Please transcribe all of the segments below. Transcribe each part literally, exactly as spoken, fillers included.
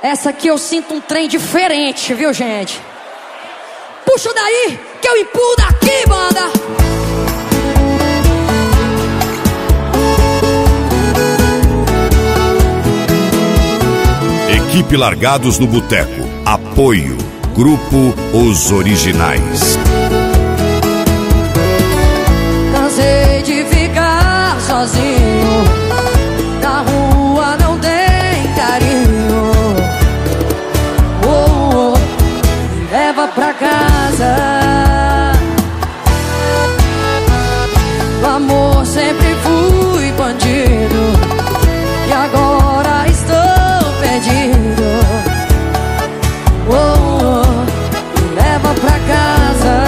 Essa aqui eu sinto um trem diferente, viu, gente? Puxa daí, que eu empurro daqui, banda. Equipe Largados no Boteco. Apoio Grupo Os Originais. Cansei de ficar sozinho. Na rua não tem carinho. Oh, oh, me leva pra casa. No amor sempre fui bandido. E agora estou perdido. Oh, oh, me leva pra casa.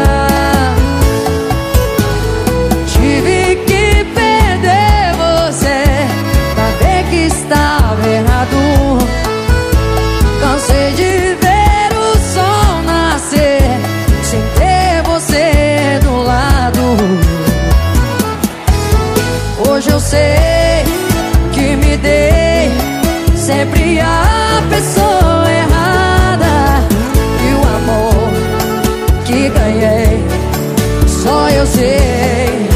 Tive que perder você pra ver que estava errado. Cansei de ver o sol nascer sem ter você do lado. Hoje eu sei que me dei sempre a pessoa errada. E o amor que ganhei só eu sei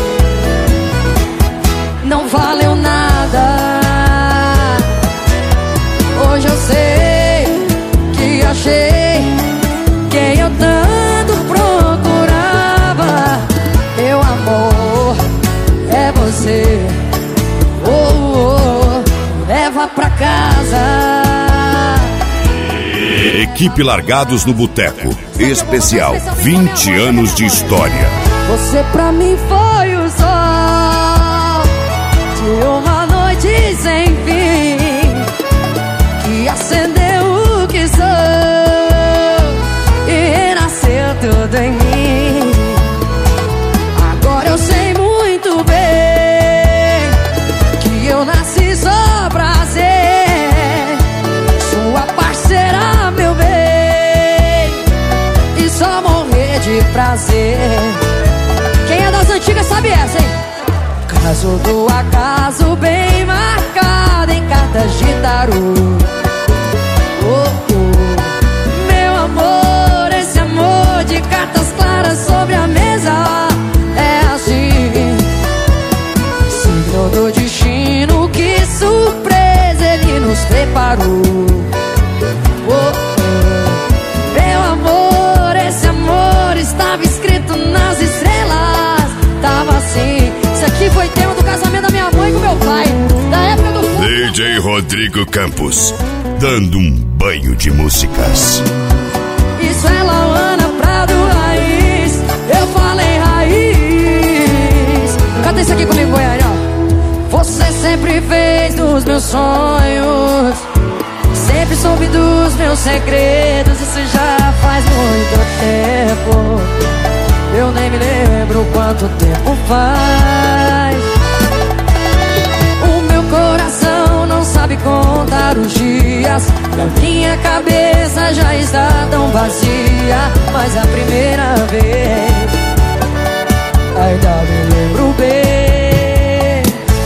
não valeu nada. Hoje eu sei que achei quem eu tanto procurava. Meu amor é você. Oh, oh, oh, leva pra casa. Equipe Largados no Boteco. Especial vinte anos de história. Você pra mim foi o sol de uma noite sem fim, que acendeu o que sou e renasceu tudo em mim. Agora eu sei muito bem que eu nasci só pra ser sua parceira, meu bem, e só morrer de prazer. Quem é das antigas sabe essa, hein? Caso do acaso bem marcado em cartas de tarô. Oh, oh, meu amor, esse amor de cartas claras sobre a mesa é assim, signo do destino, que surpresa ele nos preparou. Oh, oh, meu amor, esse amor estava escrito nas estrelas. Tava assim. Isso aqui foi tema do casamento da minha mãe com meu pai, da época do fogo. D J Rodrigo Campos, dando um banho de músicas. Isso é Lauana Prado Raiz. Eu falei raiz. Canta isso aqui comigo, Goiânia. Você sempre fez dos meus sonhos, sempre soube dos meus segredos. Isso já faz muito tempo, eu nem me lembro quanto tempo faz. O meu coração não sabe contar os dias, e a minha cabeça já está tão vazia. Mas a primeira vez ainda me lembro bem.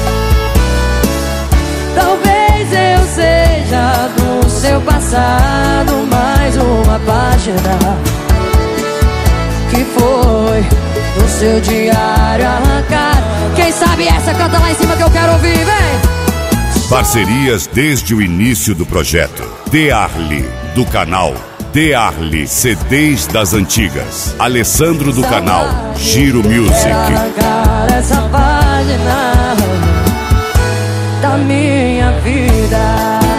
Talvez eu seja do seu passado mais uma página que foi no seu diário arrancar. Quem sabe essa canta lá em cima que eu quero ouvir, vem! Parcerias desde o início do projeto. Dearly, do canal Dearly C Ds das Antigas. Alessandro, do canal Giro Music. Arrancar essa página da minha vida,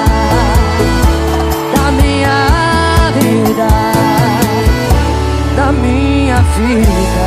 da minha vida, da minha vida.